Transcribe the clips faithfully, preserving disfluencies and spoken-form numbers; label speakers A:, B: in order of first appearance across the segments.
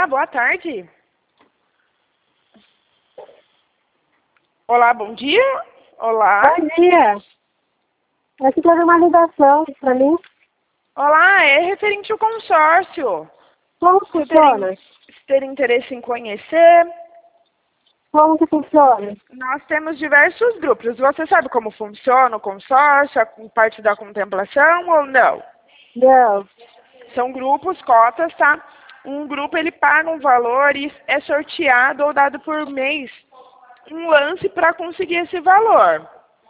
A: Olá, boa tarde. Olá, bom dia. Olá.
B: Bom dia. Aqui teve uma ligação para mim.
A: Olá, é referente ao consórcio.
B: Como que
A: Você
B: funciona?
A: ter, ter interesse em conhecer?
B: Como que funciona?
A: Nós temos diversos grupos. Você sabe como funciona o consórcio, a parte da contemplação ou não?
B: Não.
A: São grupos, cotas, tá? Um grupo ele paga um valor e é sorteado ou dado por mês um lance para conseguir esse valor.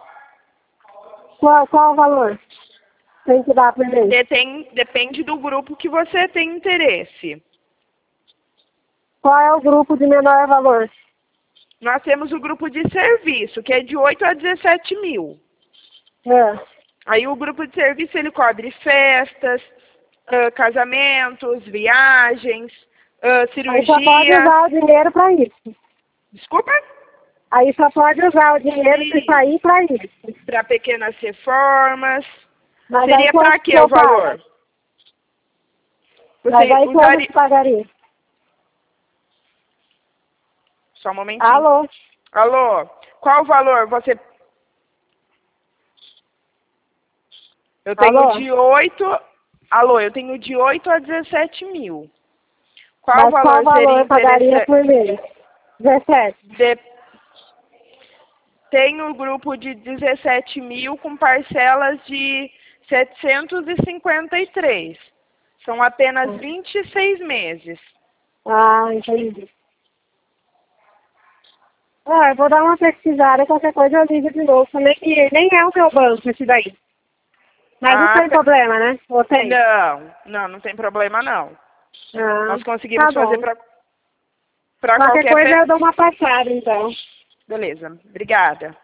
B: Qual, qual o valor? Tem que dar por mês?
A: Detém, depende do grupo que você tem interesse.
B: Qual é o grupo de menor valor?
A: Nós temos o grupo de serviço, que é de oito a dezessete mil.
B: É.
A: Aí o grupo de serviço ele cobre festas, uh, casamentos, viagens, uh,
B: Aí só pode
A: cirurgias.
B: usar o dinheiro para isso.
A: Desculpa?
B: Aí só pode usar o dinheiro se sair para isso.
A: Para pequenas reformas.
B: Mas
A: Seria
B: aí
A: para
B: quanto
A: quê
B: que
A: o
B: eu pago?
A: valor?
B: Mas
A: Você
B: aí quanto
A: usaria...
B: que pagaria?
A: Só um momentinho.
B: Alô?
A: Alô? Qual o valor? Você... Eu tenho
B: Alô?
A: de oito... Alô, eu tenho de oito a dezessete mil. Qual
B: Mas
A: valor
B: qual valor
A: seria
B: eu pagaria
A: interessante?
B: por mês? dezessete.
A: De... Tem o grupo de dezessete mil com parcelas de setecentos e cinquenta e três. São apenas vinte e seis meses.
B: Ah, entendi. Ah, eu vou dar uma pesquisada, qualquer coisa eu ligo de novo. Também que nem é o meu banco esse daí. Mas não
A: Ah,
B: tem
A: tá.
B: problema, né? Ou tem?
A: Não, não, não tem problema não.
B: Ah,
A: Nós
B: tá
A: conseguimos fazer
B: bom.
A: para para
B: Qualquer
A: qualquer
B: coisa
A: pe...
B: eu dou uma passada, então.
A: Beleza, obrigada.